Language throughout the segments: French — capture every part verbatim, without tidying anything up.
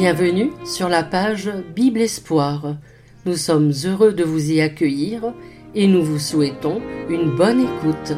Bienvenue sur la page Bible Espoir. Nous sommes heureux de vous y accueillir et nous vous souhaitons une bonne écoute.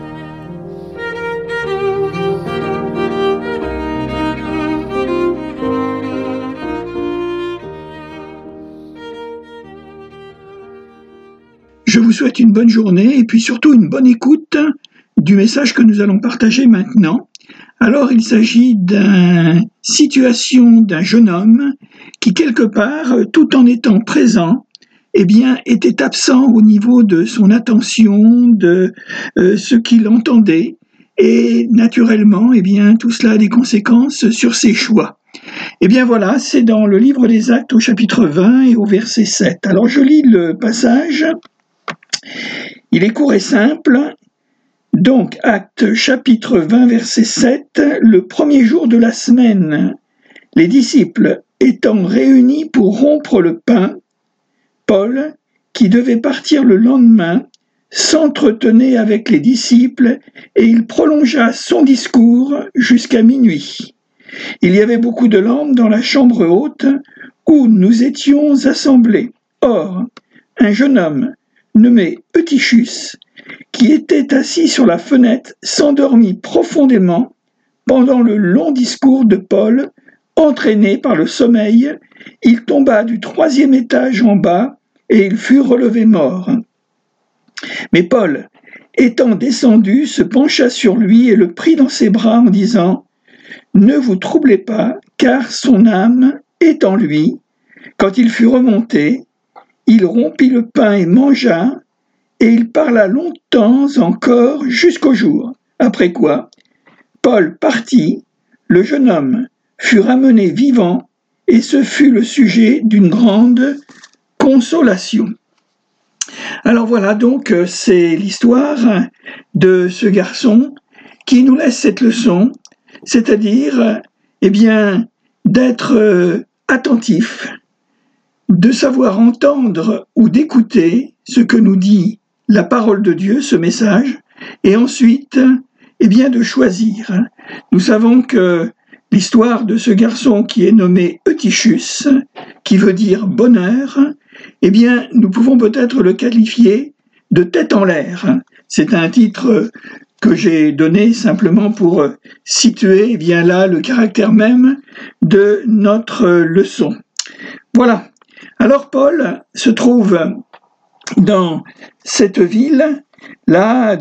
Je vous souhaite une bonne journée et puis surtout une bonne écoute du message que nous allons partager maintenant. Alors il s'agit d'une situation d'un jeune homme qui quelque part, tout en étant présent, eh bien, était absent au niveau de son attention, de euh, ce qu'il entendait, et naturellement, eh bien, tout cela a des conséquences sur ses choix. Eh bien voilà, c'est dans le livre des Actes au chapitre vingt et au verset sept. Alors je lis le passage. Il est court et simple. Donc, Actes chapitre vingt, verset sept, le premier jour de la semaine, les disciples étant réunis pour rompre le pain, Paul, qui devait partir le lendemain, s'entretenait avec les disciples et il prolongea son discours jusqu'à minuit. Il y avait beaucoup de lampes dans la chambre haute où nous étions assemblés. Or, un jeune homme nommé Eutychus, qui était assis sur la fenêtre, s'endormit profondément pendant le long discours de Paul. Entraîné par le sommeil, il tomba du troisième étage en bas et il fut relevé mort. Mais Paul, étant descendu, se pencha sur lui et le prit dans ses bras en disant « Ne vous troublez pas, car son âme est en lui. » Quand il fut remonté, il rompit le pain et mangea, et il parla longtemps encore jusqu'au jour. Après quoi, Paul partit, le jeune homme fut ramené vivant, et ce fut le sujet d'une grande consolation. Alors voilà, donc c'est l'histoire de ce garçon qui nous laisse cette leçon, c'est-à-dire, eh bien, d'être attentif, de savoir entendre ou d'écouter ce que nous dit la parole de Dieu, ce message, et ensuite, eh bien, de choisir. Nous savons que l'histoire de ce garçon qui est nommé Eutychus, qui veut dire bonheur, eh bien, nous pouvons peut-être le qualifier de tête en l'air. C'est un titre que j'ai donné simplement pour situer, eh bien là, le caractère même de notre leçon. Voilà. Alors, Paul se trouve dans cette ville-là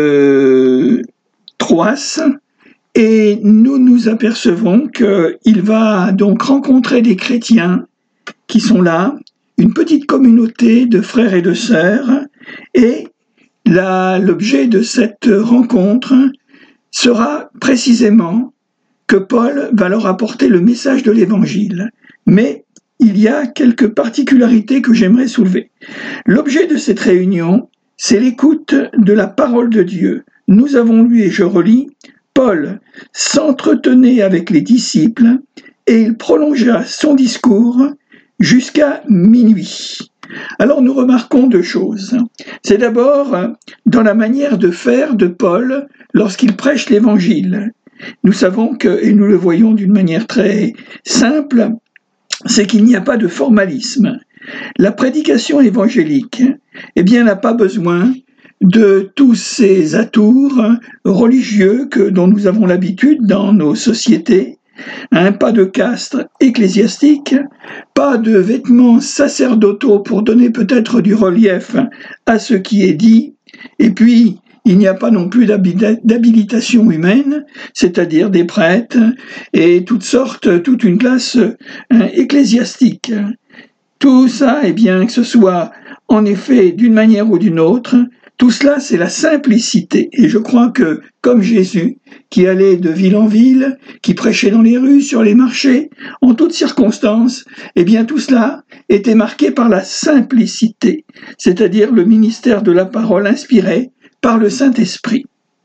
de Troas, et nous nous apercevons qu'il va donc rencontrer des chrétiens qui sont là, une petite communauté de frères et de sœurs, et là, l'objet de cette rencontre sera précisément que Paul va leur apporter le message de l'Évangile. Mais il y a quelques particularités que j'aimerais soulever. L'objet de cette réunion, c'est l'écoute de la parole de Dieu. Nous avons lu, et je relis, Paul s'entretenait avec les disciples et il prolongea son discours jusqu'à minuit. Alors nous remarquons deux choses. C'est d'abord dans la manière de faire de Paul lorsqu'il prêche l'Évangile. Nous savons que, et nous le voyons d'une manière très simple, c'est qu'il n'y a pas de formalisme. La prédication évangélique, eh bien, n'a pas besoin de tous ces atours religieux que, dont nous avons l'habitude dans nos sociétés, hein, pas de caste ecclésiastique, pas de vêtements sacerdotaux pour donner peut-être du relief à ce qui est dit, et puis il n'y a pas non plus d'habilitation humaine, c'est-à-dire des prêtres et toutes sortes, toute une classe hein, ecclésiastique. Tout ça, eh bien, que ce soit en effet d'une manière ou d'une autre, tout cela, c'est la simplicité. Et je crois que, comme Jésus, qui allait de ville en ville, qui prêchait dans les rues, sur les marchés, en toutes circonstances, eh bien, tout cela était marqué par la simplicité, c'est-à-dire le ministère de la parole inspiré par le Saint-Esprit.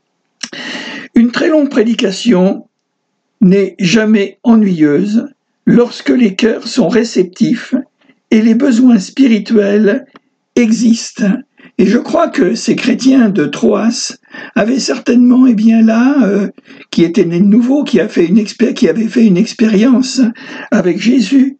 Une très longue prédication n'est jamais ennuyeuse lorsque les cœurs sont réceptifs et les besoins spirituels existent. Et je crois que ces chrétiens de Troas avaient certainement, eh bien là, euh, qui étaient nés de nouveau, qui, a fait une expé- qui avaient fait une expérience avec Jésus,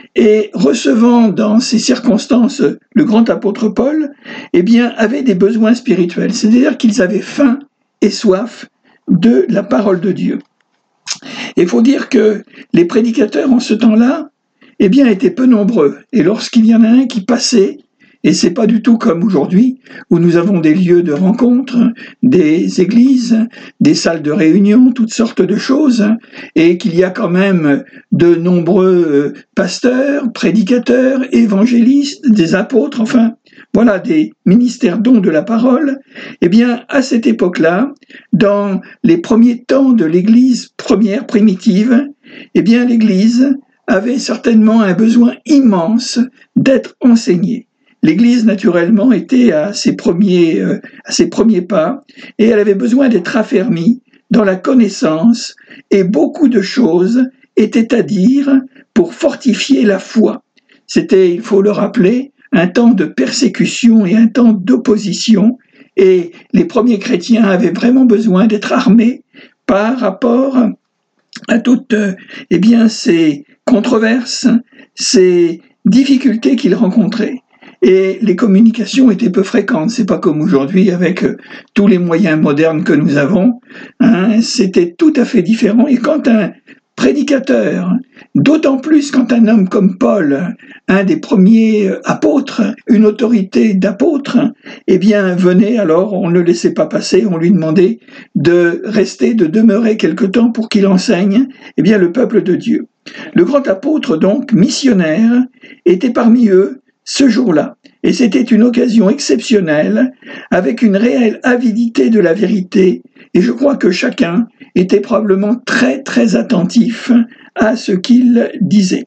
et recevant dans ces circonstances le grand apôtre Paul, eh bien, avaient des besoins spirituels, c'est-à-dire qu'ils avaient faim et soif de la parole de Dieu. Et il faut dire que les prédicateurs en ce temps-là, eh bien, étaient peu nombreux. Et lorsqu'il y en a un qui passait, et c'est pas du tout comme aujourd'hui, où nous avons des lieux de rencontre, des églises, des salles de réunion, toutes sortes de choses, et qu'il y a quand même de nombreux pasteurs, prédicateurs, évangélistes, des apôtres, enfin, voilà, des ministères dons de la parole. Eh bien, à cette époque-là, dans les premiers temps de l'Église première, primitive, eh bien, l'Église avait certainement un besoin immense d'être enseignée. L'Église, naturellement, était à ses premiers, euh, à ses premiers pas, et elle avait besoin d'être affermie dans la connaissance, et beaucoup de choses étaient à dire pour fortifier la foi. C'était, il faut le rappeler, un temps de persécution et un temps d'opposition, et les premiers chrétiens avaient vraiment besoin d'être armés par rapport à toutes euh, eh bien, ces controverses, ces difficultés qu'ils rencontraient. Et les communications étaient peu fréquentes, c'est pas comme aujourd'hui avec euh, tous les moyens modernes que nous avons, hein, c'était tout à fait différent. Et quand un prédicateur, d'autant plus quand un homme comme Paul, un des premiers apôtres, une autorité d'apôtre, eh bien venait, alors on ne le laissait pas passer, on lui demandait de rester, de demeurer quelque temps pour qu'il enseigne, eh bien le peuple de Dieu. Le grand apôtre, donc, missionnaire, était parmi eux ce jour-là. Et c'était une occasion exceptionnelle, avec une réelle avidité de la vérité, et je crois que chacun était probablement très très attentif à ce qu'il disait.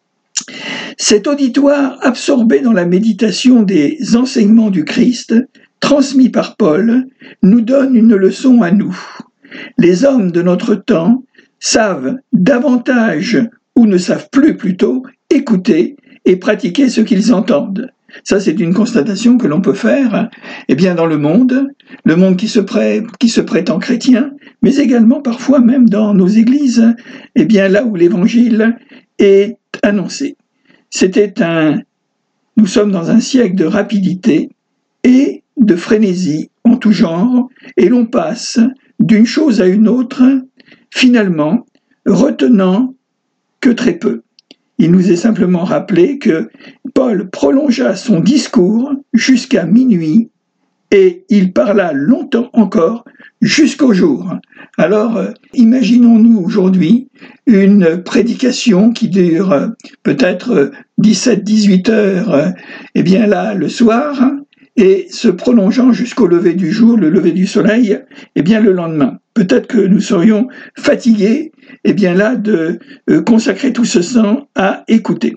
Cet auditoire absorbé dans la méditation des enseignements du Christ, transmis par Paul, nous donne une leçon à nous. Les hommes de notre temps savent davantage, ou ne savent plus plutôt, écouter et pratiquer ce qu'ils entendent. Ça, c'est une constatation que l'on peut faire eh bien, dans le monde, le monde qui se, pré- qui se prétend chrétien, mais également parfois même dans nos églises, eh bien, là où l'évangile est annoncé. C'était un... Nous sommes dans un siècle de rapidité et de frénésie en tout genre, et l'on passe d'une chose à une autre, finalement, retenant que très peu. Il nous est simplement rappelé que Paul prolongea son discours jusqu'à minuit et il parla longtemps encore jusqu'au jour. Alors, euh, imaginons-nous aujourd'hui une prédication qui dure euh, peut-être dix-sept à dix-huit heures, euh, eh bien là, le soir, et se prolongeant jusqu'au lever du jour, le lever du soleil, eh bien le lendemain. Peut-être que nous serions fatigués, eh bien là, de euh, consacrer tout ce temps à écouter.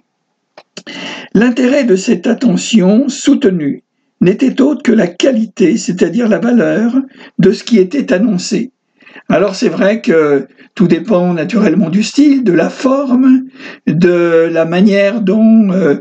L'intérêt de cette attention soutenue n'était autre que la qualité, c'est-à-dire la valeur de ce qui était annoncé. Alors c'est vrai que tout dépend naturellement du style, de la forme, de la manière dont euh,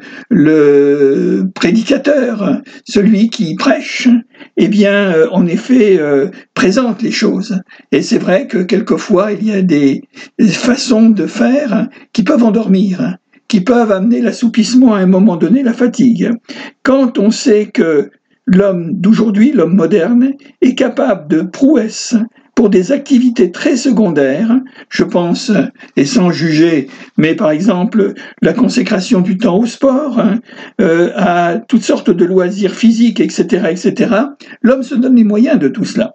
le prédicateur, celui qui prêche, eh bien euh, en effet euh, présente les choses. Et c'est vrai que quelquefois il y a des façons de faire qui peuvent endormir, qui peuvent amener l'assoupissement à un moment donné, la fatigue. Quand on sait que l'homme d'aujourd'hui, l'homme moderne, est capable de prouesses pour des activités très secondaires, je pense, et sans juger, mais par exemple la consécration du temps au sport, hein, euh, à toutes sortes de loisirs physiques, et cetera, et cetera, l'homme se donne les moyens de tout cela.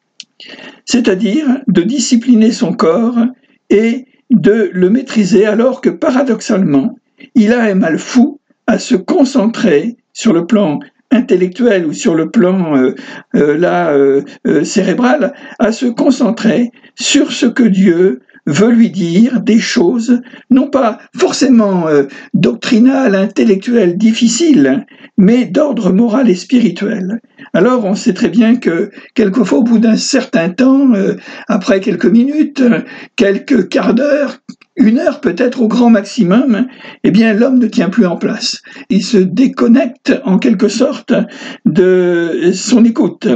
C'est-à-dire de discipliner son corps et de le maîtriser, alors que paradoxalement, il a un mal fou à se concentrer sur le plan intellectuel ou sur le plan euh, euh, là, euh, euh, cérébral, à se concentrer sur ce que Dieu veut lui dire, des choses, non pas forcément euh, doctrinales, intellectuelles, difficiles, mais d'ordre moral et spirituel. Alors on sait très bien que quelquefois au bout d'un certain temps, euh, après quelques minutes, quelques quarts d'heure, une heure peut-être au grand maximum, eh bien l'homme ne tient plus en place. Il se déconnecte en quelque sorte de son écoute.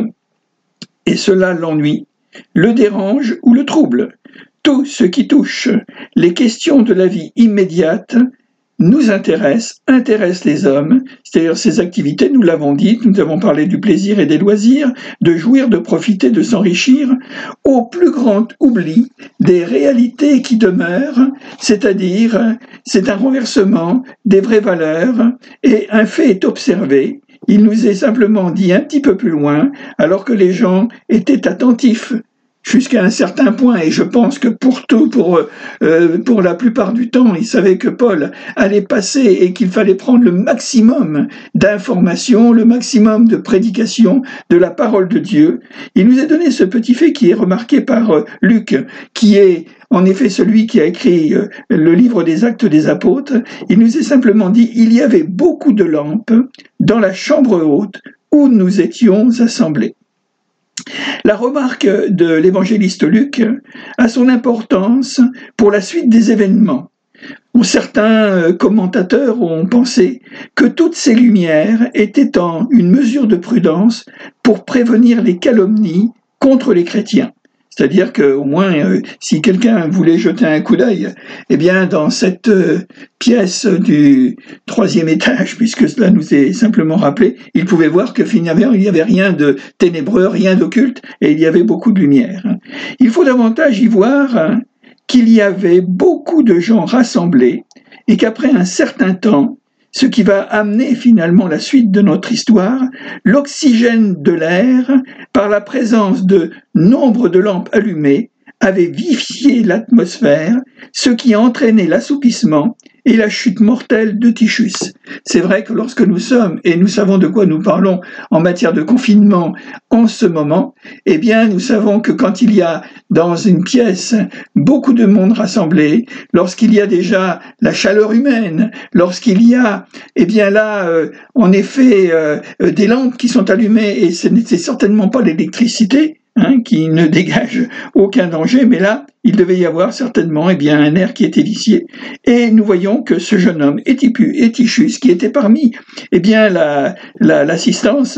Et cela l'ennuie, le dérange ou le trouble. Tout ce qui touche les questions de la vie immédiate nous intéresse, intéresse les hommes, c'est-à-dire ces activités, nous l'avons dit, nous avons parlé du plaisir et des loisirs, de jouir, de profiter, de s'enrichir, au plus grand oubli des réalités qui demeurent, c'est-à-dire c'est un renversement des vraies valeurs, et un fait est observé, il nous est simplement dit un petit peu plus loin, alors que les gens étaient attentifs jusqu'à un certain point, et je pense que pour tout, pour, euh, pour la plupart du temps, ils savaient que Paul allait passer et qu'il fallait prendre le maximum d'informations, le maximum de prédication de la parole de Dieu. Il nous a donné ce petit fait qui est remarqué par euh, Luc, qui est en effet celui qui a écrit euh, le livre des Actes des Apôtres. Il nous est simplement dit, il y avait beaucoup de lampes dans la chambre haute où nous étions assemblés. La remarque de l'évangéliste Luc a son importance pour la suite des événements. Certains commentateurs ont pensé que toutes ces lumières étaient en une mesure de prudence pour prévenir les calomnies contre les chrétiens. C'est-à-dire qu'au moins, euh, si quelqu'un voulait jeter un coup d'œil, eh bien, dans cette euh, pièce du troisième étage, puisque cela nous est simplement rappelé, il pouvait voir que finalement, il n'y avait rien de ténébreux, rien d'occulte, et il y avait beaucoup de lumière. Il faut davantage y voir hein, qu'il y avait beaucoup de gens rassemblés, et qu'après un certain temps, ce qui va amener finalement la suite de notre histoire, l'oxygène de l'air, par la présence de nombre de lampes allumées, avait vivifié l'atmosphère, ce qui a entraîné l'assoupissement et la chute mortelle de Tychus. C'est vrai que lorsque nous sommes, et nous savons de quoi nous parlons en matière de confinement en ce moment, eh bien nous savons que quand il y a dans une pièce beaucoup de monde rassemblé, lorsqu'il y a déjà la chaleur humaine, lorsqu'il y a, eh bien là, euh, en effet, euh, des lampes qui sont allumées, et ce n'est certainement pas l'électricité, Hein, qui ne dégage aucun danger, mais là, il devait y avoir certainement eh bien, un air qui était vicié. Et nous voyons que ce jeune homme, Tychus, qui était parmi eh bien, la, la, l'assistance,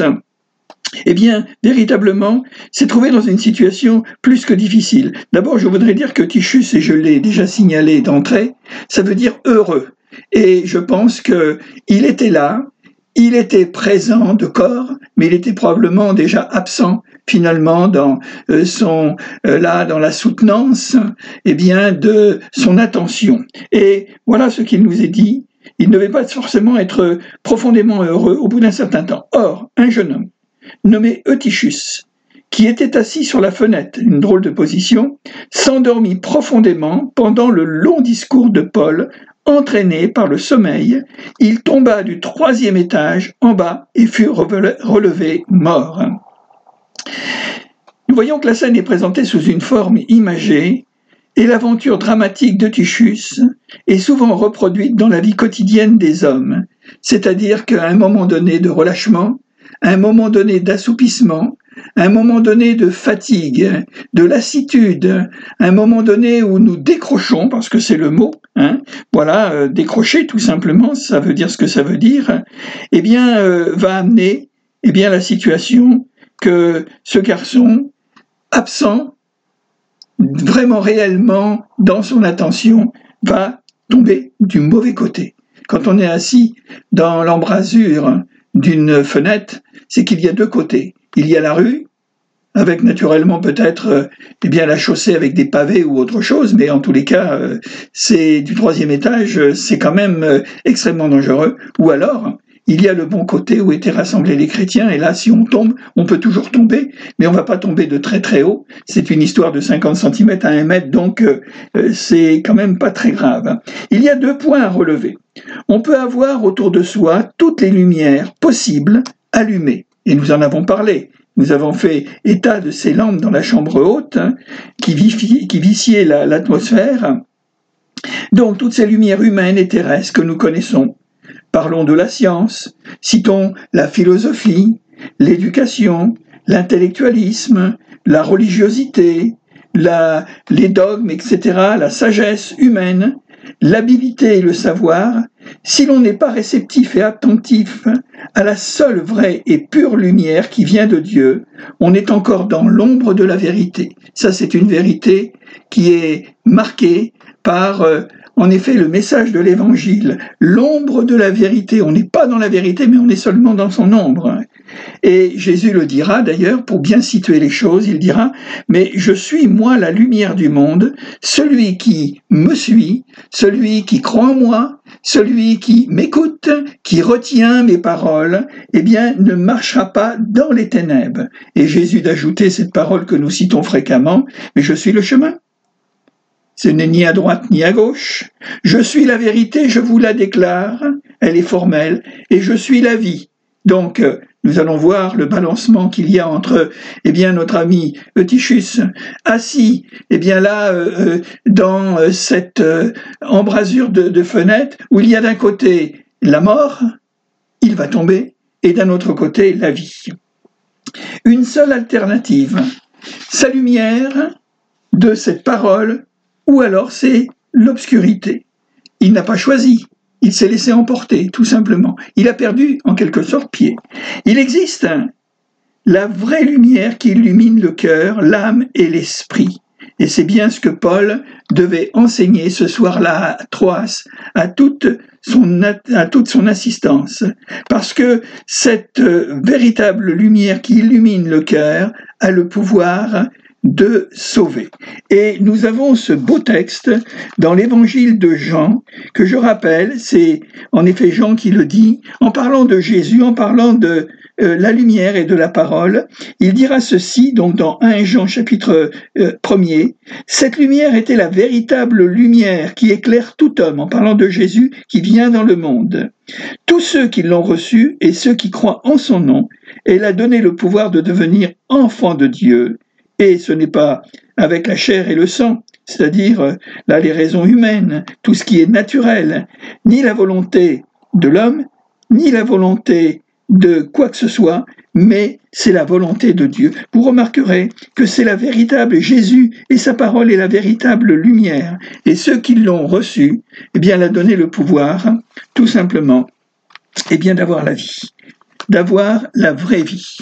eh bien, véritablement, s'est trouvé dans une situation plus que difficile. D'abord, je voudrais dire que Tychus, et je l'ai déjà signalé d'entrée, ça veut dire heureux. Et je pense qu'il était là, il était présent de corps, mais il était probablement déjà absent finalement dans euh, son euh, là dans la soutenance eh bien de son attention. Et voilà ce qu'il nous est dit, il ne devait pas forcément être profondément heureux au bout d'un certain temps. Or, un jeune homme nommé Eutychus, qui était assis sur la fenêtre, une drôle de position, s'endormit profondément pendant le long discours de Paul. Entraîné par le sommeil, il tomba du troisième étage en bas et fut relevé mort. Nous voyons que la scène est présentée sous une forme imagée et l'aventure dramatique de Tychus est souvent reproduite dans la vie quotidienne des hommes, c'est-à-dire qu'à un moment donné de relâchement, à un moment donné d'assoupissement, à un moment donné de fatigue, de lassitude, à un moment donné où nous décrochons, parce que c'est le mot, hein, voilà, euh, décrocher tout simplement, ça veut dire ce que ça veut dire, eh bien, euh, va amener eh bien, la situation que ce garçon, absent, vraiment réellement dans son attention, va tomber du mauvais côté. Quand on est assis dans l'embrasure d'une fenêtre, c'est qu'il y a deux côtés. Il y a la rue, avec naturellement peut-être euh, eh bien la chaussée avec des pavés ou autre chose, mais en tous les cas, euh, c'est du troisième étage, c'est quand même euh, extrêmement dangereux. Ou alors, il y a le bon côté où étaient rassemblés les chrétiens, et là, si on tombe, on peut toujours tomber, mais on ne va pas tomber de très très haut. C'est une histoire de cinquante centimètres à un mètre, donc euh, c'est quand même pas très grave. Il y a deux points à relever. On peut avoir autour de soi toutes les lumières possibles allumées, et nous en avons parlé. Nous avons fait état de ces lampes dans la chambre haute hein, qui, vifie, qui viciaient la, l'atmosphère. Donc toutes ces lumières humaines et terrestres que nous connaissons. Parlons de la science, citons la philosophie, l'éducation, l'intellectualisme, la religiosité, la, les dogmes, et cetera, la sagesse humaine, l'habilité et le savoir. Si l'on n'est pas réceptif et attentif à la seule vraie et pure lumière qui vient de Dieu, on est encore dans l'ombre de la vérité. Ça, c'est une vérité qui est marquée par, euh, en effet le message de l'Évangile, l'ombre de la vérité. On n'est pas dans la vérité, mais on est seulement dans son ombre. Et Jésus le dira d'ailleurs, pour bien situer les choses, il dira « Mais je suis moi la lumière du monde, celui qui me suit, celui qui croit en moi, celui qui m'écoute, qui retient mes paroles, eh bien, ne marchera pas dans les ténèbres. » Et Jésus d'ajouter cette parole que nous citons fréquemment, « Mais je suis le chemin. Ce n'est ni à droite ni à gauche. Je suis la vérité, je vous la déclare. » Elle est formelle. « Et je suis la vie. » Donc, nous allons voir le balancement qu'il y a entre, eh bien, notre ami Eutychus, assis, eh bien là, euh, dans cette euh, embrasure de, de fenêtre, où il y a d'un côté la mort, il va tomber, et d'un autre côté la vie. Une seule alternative, sa lumière de cette parole, ou alors c'est l'obscurité. Il n'a pas choisi. Il s'est laissé emporter, tout simplement. Il a perdu, en quelque sorte, pied. Il existe hein, la vraie lumière qui illumine le cœur, l'âme et l'esprit. Et c'est bien ce que Paul devait enseigner ce soir-là à Troas, à toute son, à toute son assistance. Parce que cette euh, véritable lumière qui illumine le cœur a le pouvoir de sauver. Et nous avons ce beau texte dans l'évangile de Jean, que je rappelle, c'est en effet Jean qui le dit, en parlant de Jésus, en parlant de euh, la lumière et de la parole, il dira ceci, donc dans premier Jean chapitre euh, premier, « Cette lumière était la véritable lumière qui éclaire tout homme », en parlant de Jésus qui vient dans le monde. « Tous ceux qui l'ont reçu et ceux qui croient en son nom, elle a donné le pouvoir de devenir enfants de Dieu. » Et ce n'est pas avec la chair et le sang, c'est-à-dire là les raisons humaines, tout ce qui est naturel, ni la volonté de l'homme, ni la volonté de quoi que ce soit, mais c'est la volonté de Dieu. Vous remarquerez que c'est la véritable Jésus et sa parole est la véritable lumière. Et ceux qui l'ont reçu, eh bien, elle a donné le pouvoir, tout simplement, eh bien, d'avoir la vie, d'avoir la vraie vie.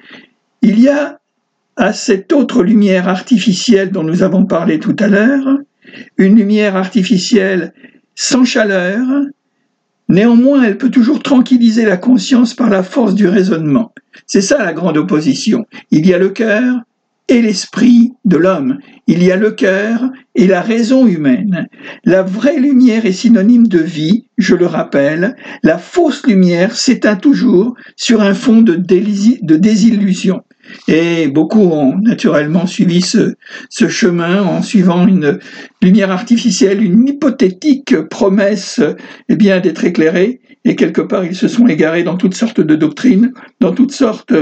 Il y a à cette autre lumière artificielle dont nous avons parlé tout à l'heure, une lumière artificielle sans chaleur, néanmoins elle peut toujours tranquilliser la conscience par la force du raisonnement. C'est ça la grande opposition. Il y a le cœur et l'esprit de l'homme. Il y a le cœur et la raison humaine. La vraie lumière est synonyme de vie, je le rappelle. La fausse lumière s'éteint toujours sur un fond de, délis- de désillusion. Et beaucoup ont naturellement suivi ce, ce chemin en suivant une lumière artificielle, une hypothétique promesse eh bien, d'être éclairés. Et quelque part, ils se sont égarés dans toutes sortes de doctrines, dans toutes sortes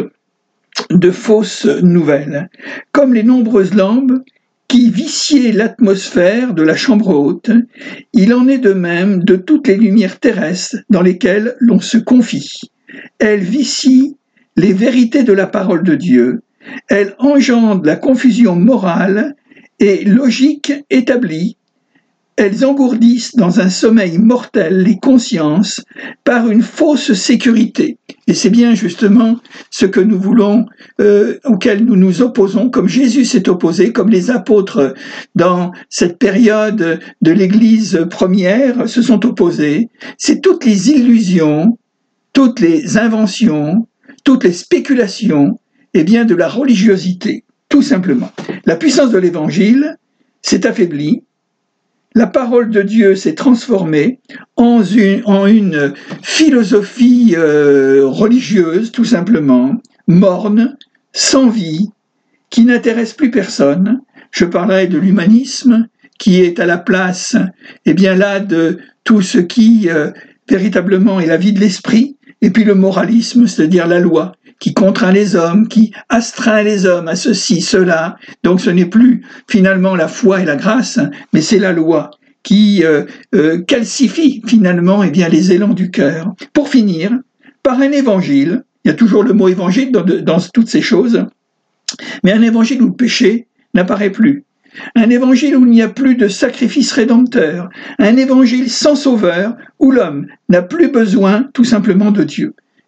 de fausses nouvelles. Comme les nombreuses lampes qui viciaient l'atmosphère de la chambre haute, il en est de même de toutes les lumières terrestres dans lesquelles l'on se confie. Elles vicient les vérités de la parole de Dieu, elles engendrent la confusion morale et logique établie, elles engourdissent dans un sommeil mortel les consciences par une fausse sécurité. Et c'est bien justement ce que nous voulons, euh, auquel nous nous opposons, comme Jésus s'est opposé, comme les apôtres dans cette période de l'Église première se sont opposés. C'est toutes les illusions, toutes les inventions, toutes les spéculations, eh bien, de la religiosité, tout simplement. La puissance de l'Évangile s'est affaiblie, la parole de Dieu s'est transformée en une, en une philosophie euh, religieuse, tout simplement, morne, sans vie, qui n'intéresse plus personne. Je parlerai de l'humanisme, qui est à la place, eh bien là, de tout ce qui euh, véritablement est la vie de l'esprit, et puis le moralisme, c'est-à-dire la loi, qui contraint les hommes, qui astreint les hommes à ceci, cela. Donc ce n'est plus finalement la foi et la grâce, mais c'est la loi qui euh, euh, calcifie finalement eh bien, les élans du cœur. Pour finir, par un évangile, il y a toujours le mot évangile dans, dans toutes ces choses, mais un évangile où le péché n'apparaît plus. Un évangile où il n'y a plus de sacrifice rédempteur, un évangile sans sauveur, où l'homme n'a plus besoin tout simplement de Dieu.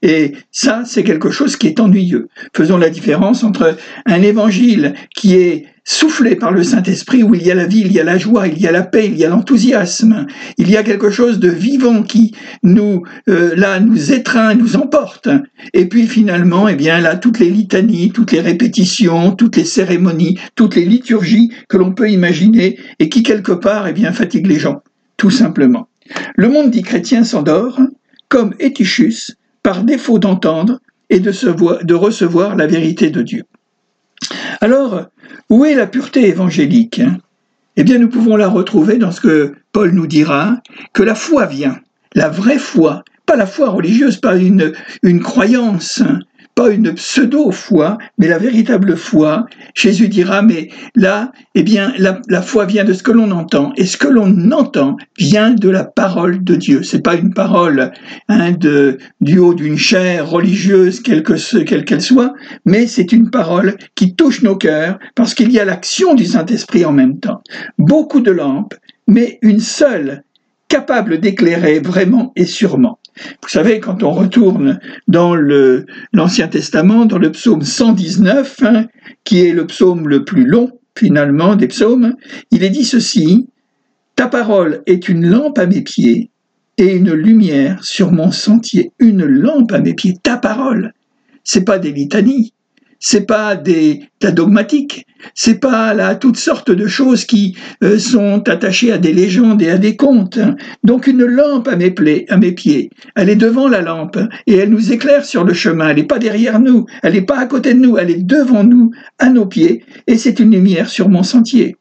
Et ça, c'est quelque chose qui est ennuyeux. Faisons la différence entre un évangile qui est soufflé par le Saint-Esprit, où il y a la vie, il y a la joie, il y a la paix, il y a l'enthousiasme, il y a quelque chose de vivant qui nous, euh, là, nous étreint, nous emporte. Et puis finalement, eh bien, là, toutes les litanies, toutes les répétitions, toutes les cérémonies, toutes les liturgies que l'on peut imaginer et qui, quelque part, eh bien, fatiguent les gens, tout simplement. Le monde dit chrétien s'endort, comme Eutychus, par défaut d'entendre et de, se voir, de recevoir la vérité de Dieu. Alors, où est la pureté évangélique ? Eh bien, nous pouvons la retrouver dans ce que Paul nous dira, que la foi vient, la vraie foi, pas la foi religieuse, pas une, une croyance, pas une pseudo-foi, mais la véritable foi. Jésus dira, mais là, eh bien, la, la foi vient de ce que l'on entend, et ce que l'on entend vient de la parole de Dieu. C'est pas une parole hein, de, du haut d'une chaire religieuse, quelle que, quelle qu'elle soit, mais c'est une parole qui touche nos cœurs, parce qu'il y a l'action du Saint-Esprit en même temps. Beaucoup de lampes, mais une seule, capable d'éclairer vraiment et sûrement. Vous savez, quand on retourne dans le, l'Ancien Testament, dans le psaume cent dix-neuf, hein, qui est le psaume le plus long, finalement, des psaumes, il est dit ceci, « Ta parole est une lampe à mes pieds et une lumière sur mon sentier. » Une lampe à mes pieds, ta parole. C'est pas des litanies, c'est pas des tas dogmatiques, c'est pas là toutes sortes de choses qui euh, sont attachées à des légendes et à des contes. Donc une lampe à mes, plaies, à mes pieds, elle est devant la lampe et elle nous éclaire sur le chemin. Elle n'est pas derrière nous, elle n'est pas à côté de nous, elle est devant nous, à nos pieds, et c'est une lumière sur mon sentier.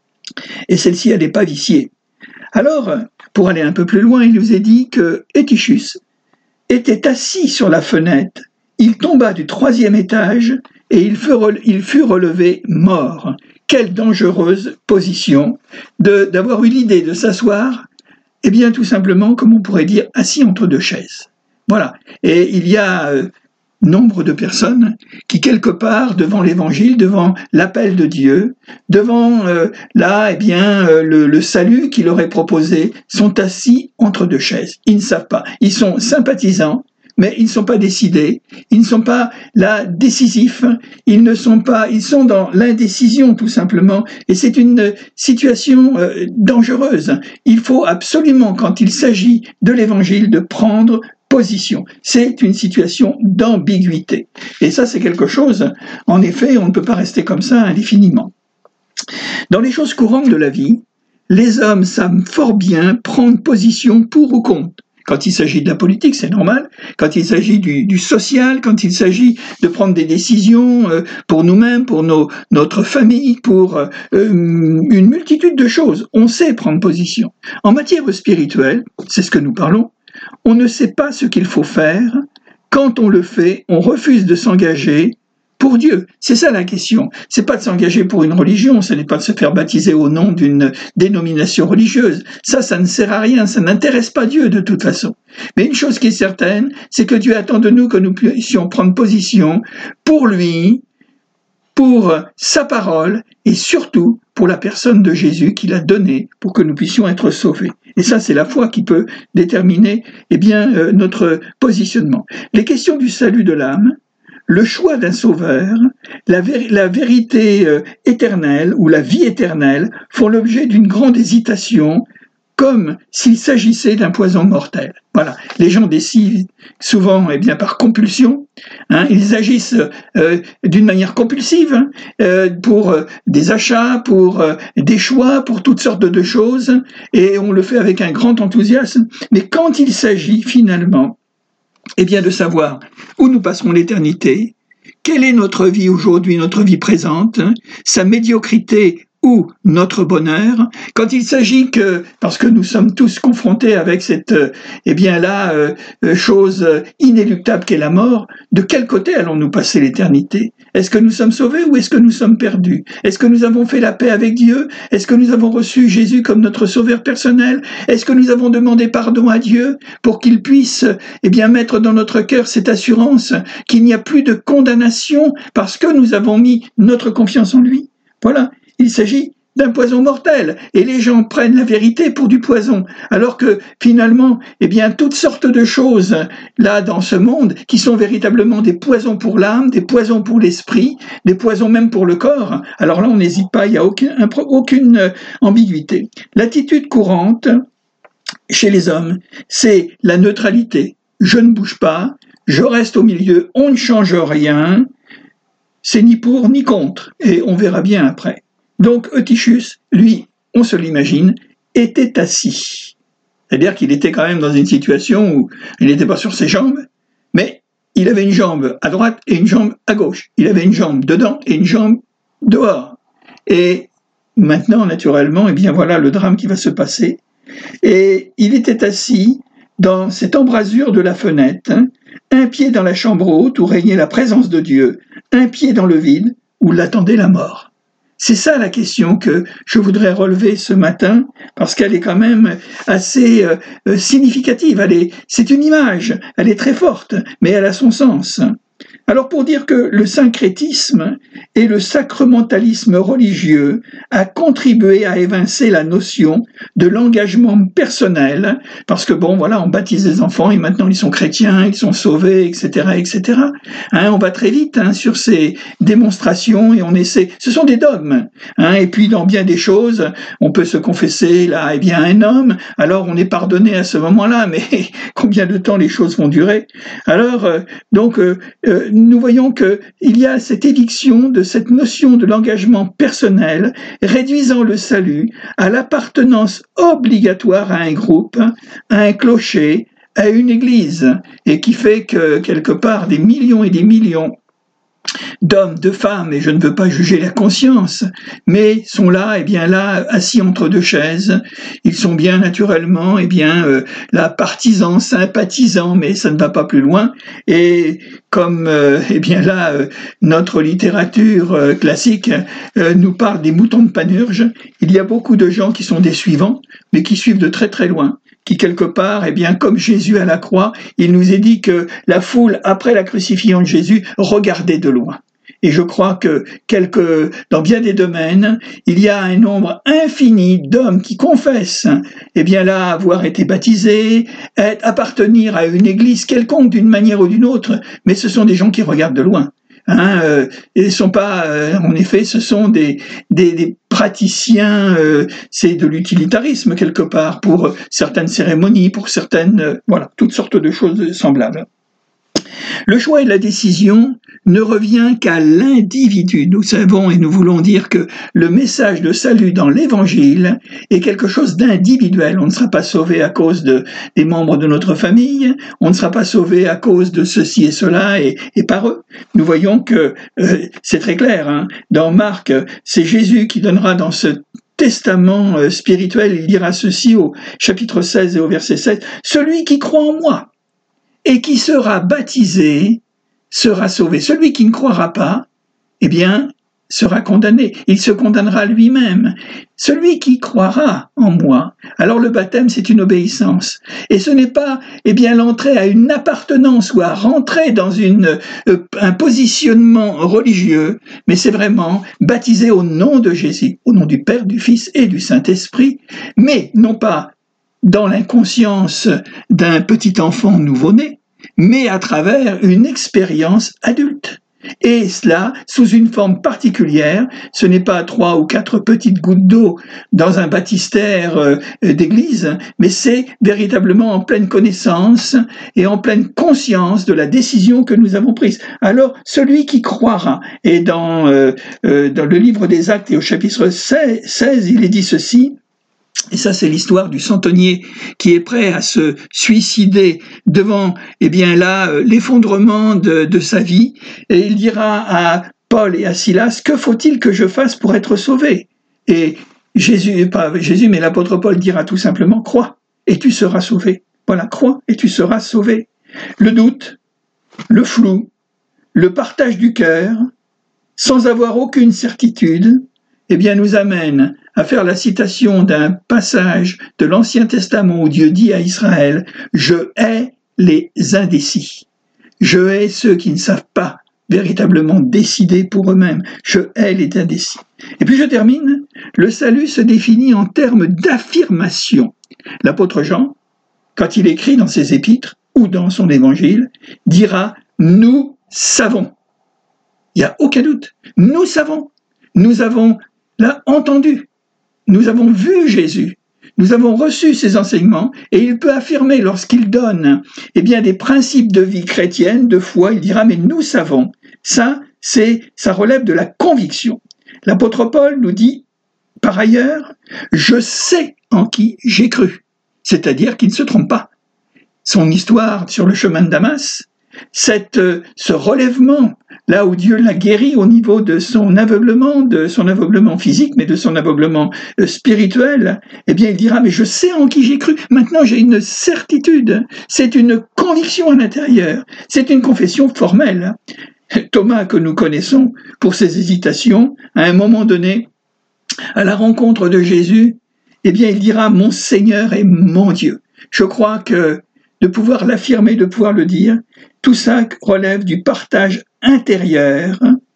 Et celle-ci, elle n'est pas viciée. Alors, pour aller un peu plus loin, il nous est dit que Eutychus était assis sur la fenêtre. Il tomba du troisième étage et il fut, il fut relevé mort. Quelle dangereuse position de, d'avoir eu l'idée de s'asseoir, eh bien tout simplement, comme on pourrait dire, assis entre deux chaises. Voilà. Et il y a euh, nombre de personnes qui, quelque part, devant l'Évangile, devant l'appel de Dieu, devant euh, là, eh bien, euh, le, le salut qu'il leur est proposé, sont assis entre deux chaises. Ils ne savent pas. Ils sont sympathisants, mais ils ne sont pas décidés, ils ne sont pas là décisifs, ils ne sont pas, ils sont dans l'indécision tout simplement, et c'est une situation euh, dangereuse. Il faut absolument, quand il s'agit de l'Évangile, de prendre position. C'est une situation d'ambiguïté. Et ça, c'est quelque chose, en effet, on ne peut pas rester comme ça indéfiniment. Dans les choses courantes de la vie, les hommes savent fort bien prendre position pour ou contre. Quand il s'agit de la politique, c'est normal. Quand il s'agit du, du social, quand il s'agit de prendre des décisions euh, pour nous-mêmes, pour nos, notre famille, pour euh, une multitude de choses, on sait prendre position. En matière spirituelle, c'est ce que nous parlons, on ne sait pas ce qu'il faut faire. Quand on le fait, on refuse de s'engager pour Dieu. C'est ça la question. C'est pas de s'engager pour une religion, ce n'est pas de se faire baptiser au nom d'une dénomination religieuse. Ça, ça ne sert à rien, ça n'intéresse pas Dieu de toute façon. Mais une chose qui est certaine, c'est que Dieu attend de nous que nous puissions prendre position pour lui, pour sa parole et surtout pour la personne de Jésus qu'il a donnée pour que nous puissions être sauvés. Et ça, c'est la foi qui peut déterminer eh bien, euh, notre positionnement. Les questions du salut de l'âme, le choix d'un sauveur, la, vé- la vérité euh, éternelle ou la vie éternelle font l'objet d'une grande hésitation, comme s'il s'agissait d'un poison mortel. Voilà, les gens décident souvent eh bien, par compulsion, hein, ils agissent euh, d'une manière compulsive hein, euh, pour euh, des achats, pour euh, des choix, pour toutes sortes de choses, et on le fait avec un grand enthousiasme, mais quand il s'agit finalement eh bien, de savoir où nous passerons l'éternité, quelle est notre vie aujourd'hui, notre vie présente, hein, sa médiocrité ou notre bonheur, quand il s'agit que, parce que nous sommes tous confrontés avec cette, euh, eh bien là, euh, chose inéluctable qu'est la mort, de quel côté allons-nous passer l'éternité ? Est-ce que nous sommes sauvés ou est-ce que nous sommes perdus ? Est-ce que nous avons fait la paix avec Dieu ? Est-ce que nous avons reçu Jésus comme notre sauveur personnel ? Est-ce que nous avons demandé pardon à Dieu pour qu'il puisse, eh bien, mettre dans notre cœur cette assurance qu'il n'y a plus de condamnation parce que nous avons mis notre confiance en lui ? Voilà. Il s'agit d'un poison mortel, et les gens prennent la vérité pour du poison, alors que finalement, eh bien, toutes sortes de choses là dans ce monde qui sont véritablement des poisons pour l'âme, des poisons pour l'esprit, des poisons même pour le corps. Alors là, on n'hésite pas, il n'y a aucun, aucune ambiguïté. L'attitude courante chez les hommes, c'est la neutralité. Je ne bouge pas, je reste au milieu, on ne change rien, c'est ni pour ni contre, et on verra bien après. Donc Eutychus, lui, on se l'imagine, était assis. C'est-à-dire qu'il était quand même dans une situation où il n'était pas sur ses jambes, mais il avait une jambe à droite et une jambe à gauche. Il avait une jambe dedans et une jambe dehors. Et maintenant, naturellement, eh bien voilà le drame qui va se passer. Et il était assis dans cette embrasure de la fenêtre, hein, un pied dans la chambre haute où régnait la présence de Dieu, un pied dans le vide où l'attendait la mort. C'est ça la question que je voudrais relever ce matin, parce qu'elle est quand même assez euh, significative. Elle est, c'est une image, elle est très forte, mais elle a son sens. Alors pour dire que le syncrétisme et le sacramentalisme religieux a contribué à évincer la notion de l'engagement personnel, parce que bon voilà, on baptise les enfants et maintenant ils sont chrétiens, ils sont sauvés, et cetera, et cetera. Hein, on va très vite hein, sur ces démonstrations et on essaie. Ce sont des dogmes. Hein, et puis dans bien des choses, on peut se confesser là, eh bien un homme. Alors on est pardonné à ce moment-là, mais combien de temps les choses vont durer? Alors euh, donc euh, euh, nous voyons qu'il y a cette éviction de cette notion de l'engagement personnel, réduisant le salut à l'appartenance obligatoire à un groupe, à un clocher, à une église, et qui fait que, quelque part, des millions et des millions d'hommes, de femmes, et je ne veux pas juger la conscience, mais sont là, et bien là, assis entre deux chaises. Ils sont bien naturellement, et bien euh, là, partisans, sympathisants, mais ça ne va pas plus loin. Et comme, euh, eh bien là, euh, notre littérature euh, classique euh, nous parle des moutons de Panurge, il y a beaucoup de gens qui sont des suivants, mais qui suivent de très très loin, qui quelque part, eh bien, comme Jésus à la croix, il nous est dit que la foule, après la crucifixion de Jésus, regardait de loin. Et je crois que quelque, dans bien des domaines, il y a un nombre infini d'hommes qui confessent, eh bien là, avoir été baptisés, être, appartenir à une église quelconque d'une manière ou d'une autre, mais ce sont des gens qui regardent de loin. Hein, euh, ils sont pas, euh, en effet, ce sont des, des, des praticiens, euh, c'est de l'utilitarisme quelque part pour certaines cérémonies, pour certaines, euh, voilà, toutes sortes de choses semblables. Le choix et la décision ne revient qu'à l'individu. Nous savons et nous voulons dire que le message de salut dans l'Évangile est quelque chose d'individuel. On ne sera pas sauvé à cause de, des membres de notre famille, on ne sera pas sauvé à cause de ceci et cela et, et par eux. Nous voyons que euh, c'est très clair. Hein. Dans Marc, c'est Jésus qui donnera dans ce testament euh, spirituel, il dira ceci au chapitre seize et au verset sept, « Celui qui croit en moi et qui sera baptisé sera sauvé. Celui qui ne croira pas, eh bien, sera condamné. Il se condamnera lui-même. Celui qui croira en moi, alors le baptême, c'est une obéissance. Et ce n'est pas, eh bien, l'entrée à une appartenance ou à rentrer dans une, euh, un positionnement religieux, mais c'est vraiment baptiser au nom de Jésus, au nom du Père, du Fils et du Saint-Esprit, mais non pas dans l'inconscience d'un petit enfant nouveau-né, mais à travers une expérience adulte. Et cela sous une forme particulière, ce n'est pas trois ou quatre petites gouttes d'eau dans un baptistère d'église, mais c'est véritablement en pleine connaissance et en pleine conscience de la décision que nous avons prise. Alors, celui qui croira, et dans, euh, euh, dans le livre des Actes et au chapitre seize, il est dit ceci, et ça, c'est l'histoire du centenier qui est prêt à se suicider devant, eh bien là, l'effondrement de, de sa vie. Et il dira à Paul et à Silas, « Que faut-il que je fasse pour être sauvé ?» Et Jésus, pas Jésus, mais l'apôtre Paul dira tout simplement, « Crois et tu seras sauvé. » Voilà, crois et tu seras sauvé. Le doute, le flou, le partage du cœur, sans avoir aucune certitude, eh bien, nous amène à faire la citation d'un passage de l'Ancien Testament où Dieu dit à Israël « Je hais les indécis. Je hais ceux qui ne savent pas véritablement décider pour eux-mêmes. Je hais les indécis. » Et puis je termine. Le salut se définit en termes d'affirmation. L'apôtre Jean, quand il écrit dans ses épîtres ou dans son évangile, dira « Nous savons ». Il n'y a aucun doute. Nous savons. Nous avons là entendu. Nous avons vu Jésus. Nous avons reçu ses enseignements et il peut affirmer lorsqu'il donne eh bien, des principes de vie chrétienne, de foi, il dira « Mais nous savons ». Ça, c'est, ça relève de la conviction. L'apôtre Paul nous dit par ailleurs « Je sais en qui j'ai cru ». C'est-à-dire qu'il ne se trompe pas. Son histoire sur le chemin de Damas, cette, ce relèvement, là où Dieu l'a guéri au niveau de son aveuglement, de son aveuglement physique, mais de son aveuglement spirituel, eh bien il dira, mais je sais en qui j'ai cru, maintenant j'ai une certitude, c'est une conviction à l'intérieur, c'est une confession formelle. Thomas, que nous connaissons pour ses hésitations, à un moment donné, à la rencontre de Jésus, eh bien il dira, mon Seigneur et mon Dieu. Je crois que de pouvoir l'affirmer, de pouvoir le dire, tout ça relève du partage intérieur.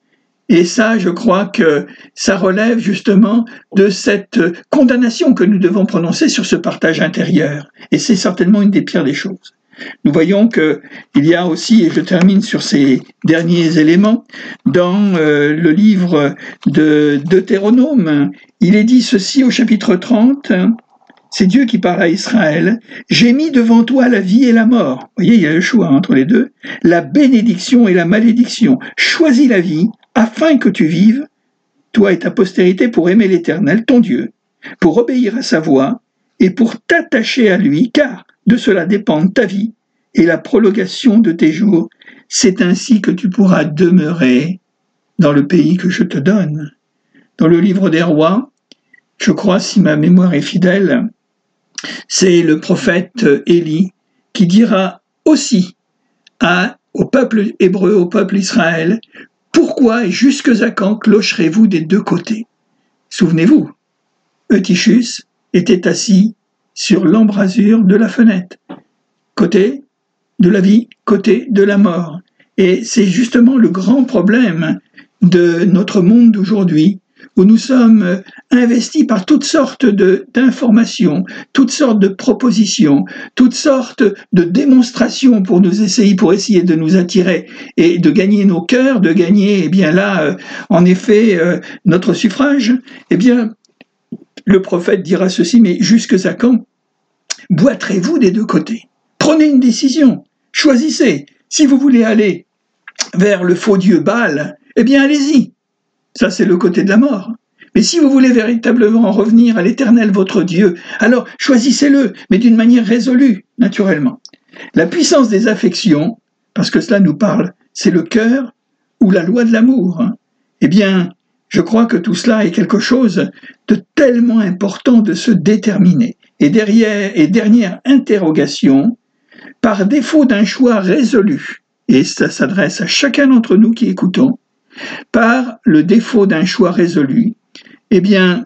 Et ça, je crois que ça relève justement de cette condamnation que nous devons prononcer sur ce partage intérieur. Et c'est certainement une des pires des choses. Nous voyons qu'il y a aussi, et je termine sur ces derniers éléments, dans euh, le livre de Deutéronome, il est dit ceci au chapitre trente, c'est Dieu qui parle à Israël. « J'ai mis devant toi la vie et la mort. » Vous voyez, il y a le choix entre les deux. « La bénédiction et la malédiction. Choisis la vie afin que tu vives, toi et ta postérité, pour aimer l'Éternel, ton Dieu, pour obéir à sa voix et pour t'attacher à lui, car de cela dépendent ta vie et la prolongation de tes jours. C'est ainsi que tu pourras demeurer dans le pays que je te donne. » Dans le livre des rois, je crois, si ma mémoire est fidèle, c'est le prophète Élie qui dira aussi à, au peuple hébreu, au peuple Israël, « Pourquoi et jusque à quand clocherez-vous des deux côtés ?» Souvenez-vous, Eutychus était assis sur l'embrasure de la fenêtre, côté de la vie, côté de la mort. Et c'est justement le grand problème de notre monde d'aujourd'hui, où nous sommes investis par toutes sortes de, d'informations, toutes sortes de propositions, toutes sortes de démonstrations pour nous essayer, pour essayer de nous attirer et de gagner nos cœurs, de gagner, eh bien là, euh, en effet, euh, notre suffrage. Eh bien, le prophète dira ceci, mais jusque à quand boiterez-vous des deux côtés? Prenez une décision, choisissez. Si vous voulez aller vers le faux dieu Baal, eh bien allez-y. Ça, c'est le côté de la mort. Mais si vous voulez véritablement revenir à l'Éternel, votre Dieu, alors choisissez-le, mais d'une manière résolue, naturellement. La puissance des affections, parce que cela nous parle, c'est le cœur ou la loi de l'amour. Eh bien, je crois que tout cela est quelque chose de tellement important de se déterminer. Et derrière, et dernière interrogation, par défaut d'un choix résolu, et ça s'adresse à chacun d'entre nous qui écoutons, par le défaut d'un choix résolu, eh bien,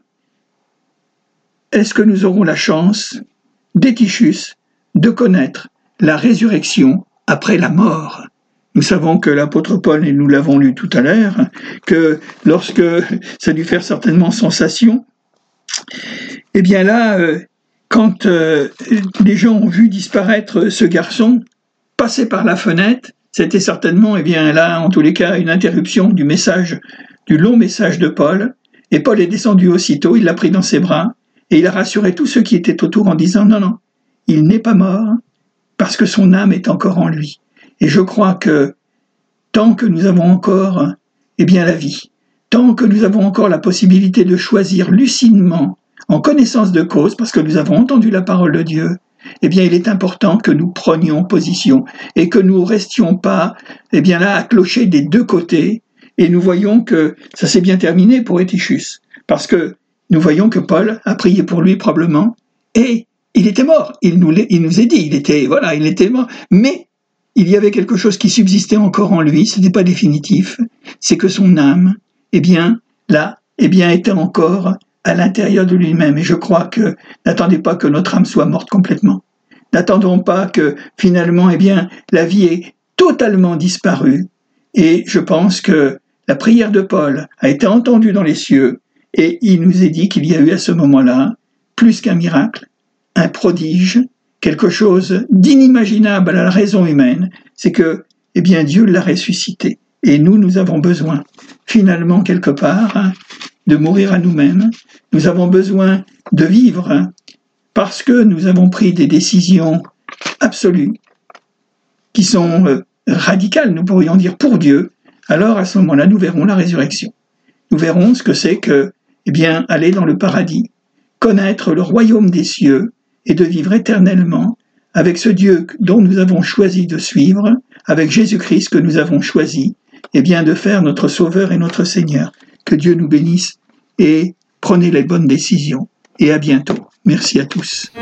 est-ce que nous aurons la chance, d'Eutychus, de connaître la résurrection après la mort? Nous savons que l'apôtre Paul, et nous l'avons lu tout à l'heure, que lorsque ça a dû faire certainement sensation, eh bien là, quand les gens ont vu disparaître ce garçon, passer par la fenêtre, c'était certainement, eh bien là, en tous les cas, une interruption du message, du long message de Paul. Et Paul est descendu aussitôt, il l'a pris dans ses bras, et il a rassuré tous ceux qui étaient autour en disant « Non, non, il n'est pas mort, parce que son âme est encore en lui. » Et je crois que tant que nous avons encore, eh bien, la vie, tant que nous avons encore la possibilité de choisir lucidement, en connaissance de cause, parce que nous avons entendu la parole de Dieu, eh bien, il est important que nous prenions position et que nous restions pas, eh bien là, à clocher des deux côtés. Et nous voyons que ça s'est bien terminé pour Eutychus, parce que nous voyons que Paul a prié pour lui probablement, et il était mort. Il nous, il nous est dit, il était, voilà, il était mort. Mais il y avait quelque chose qui subsistait encore en lui. Ce n'est pas définitif. C'est que son âme, eh bien, là, eh bien, était encore à l'intérieur de lui-même. Et je crois que n'attendez pas que notre âme soit morte complètement. N'attendons pas que finalement, eh bien, la vie ait totalement disparu. Et je pense que la prière de Paul a été entendue dans les cieux Et il nous est dit qu'il y a eu à ce moment-là, plus qu'un miracle, un prodige, quelque chose d'inimaginable à la raison humaine, c'est que, eh bien, Dieu l'a ressuscité. Et nous, nous avons besoin, finalement, quelque part, hein, de mourir à nous-mêmes. Nous avons besoin de vivre hein, parce que nous avons pris des décisions absolues, qui sont euh, radicales, nous pourrions dire, pour Dieu. Alors, à ce moment-là, nous verrons la résurrection. Nous verrons ce que c'est que, eh bien, aller dans le paradis, connaître le royaume des cieux et de vivre éternellement avec ce Dieu dont nous avons choisi de suivre, avec Jésus-Christ que nous avons choisi, eh bien, de faire notre Sauveur et notre Seigneur. Que Dieu nous bénisse et prenez les bonnes décisions. Et à bientôt. Merci à tous.